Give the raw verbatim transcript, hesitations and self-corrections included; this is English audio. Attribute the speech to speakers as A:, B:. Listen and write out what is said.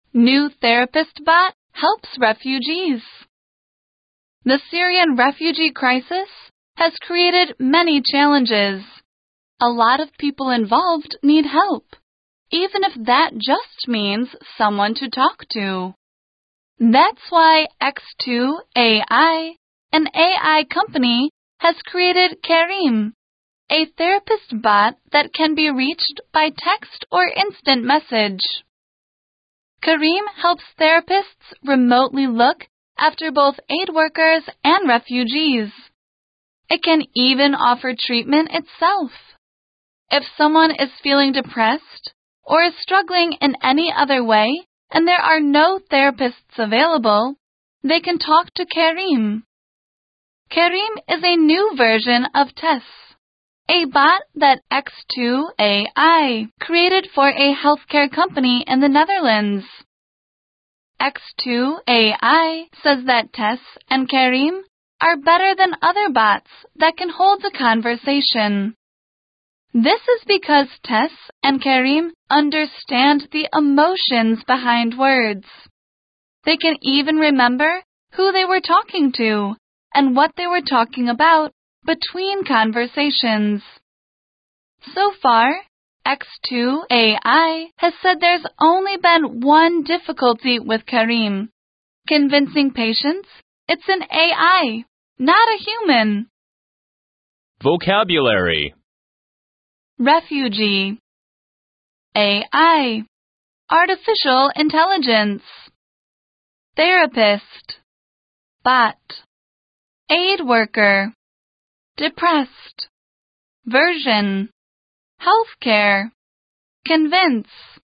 A: New therapist bot helps refugees. The Syrian refugee crisis has created many challenges. A lot of people involved need help, even if that just means someone to talk to. That's why X two A I, an A I company, has created Kareem, a therapist bot that can be reached by text or instant message. Kareem helps therapists remotely look after both aid workers and refugees. It can even offer treatment itself. If someone is feeling depressed or is struggling in any other way and there are no therapists available, they can talk to Kareem. Kareem is a new version of Tess, a bot that X two A I created for a healthcare company in the Netherlands. X two A I says that Tess and Kareem are better than other bots that can hold a conversation. This is because Tess and Kareem understand the emotions behind words. They can even remember who they were talking to and what they were talking about between conversations. So far, X two A I has said there's only been one difficulty with Kareem: convincing patients it's an A I, not a human.
B: Vocabulary:
A: Refugee, A I, artificial intelligence. Therapist, bot. Aid worker, depressed. Version, healthcare. Convince,